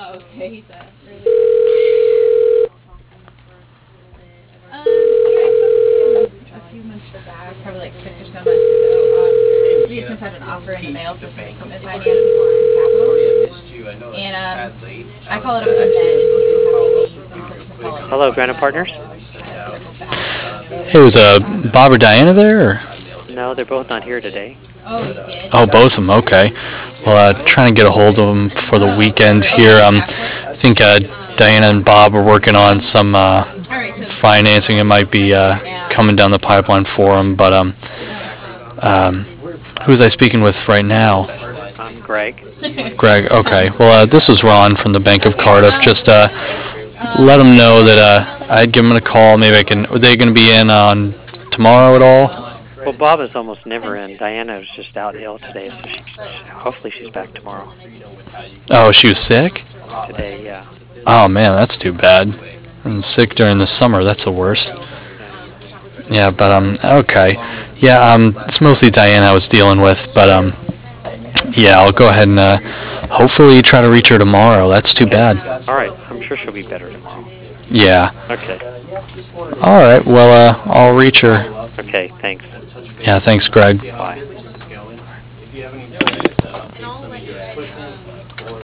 Oh, okay. He's a a few months back, probably like 6 or 7 months ago. We just had an offer in the mail for some equipment financing for capital. And I followed up with Ned, and he was happy to follow up. Hello, Granite Partners? Hey, was Bob or Diana there? Or? No, they're both not here today. Oh, you did? Oh, both of them. Okay. Well, trying to get a hold of them for the weekend here. I think Diana and Bob are working on some financing. It might be coming down the pipeline for them. But who was I speaking with right now? I'm Greg. Greg. Okay. Well, this is Ron from the Bank of Cardiff. Just let them know that I'd give them a call. Maybe I can. Are they going to be in on tomorrow at all? Well, Bob is almost never in. Diana was just out ill today, so hopefully she's back tomorrow. Oh, she was sick? Today, yeah. Oh, man, that's too bad. I'm sick during the summer. That's the worst. Yeah, but, okay. Yeah, it's mostly Diana I was dealing with, but, yeah, I'll go ahead and, hopefully try to reach her tomorrow. That's too bad. All right, I'm sure she'll be better tomorrow. Yeah. Okay. All right, well, I'll reach her. Okay, thanks. Yeah, thanks, Greg. Bye.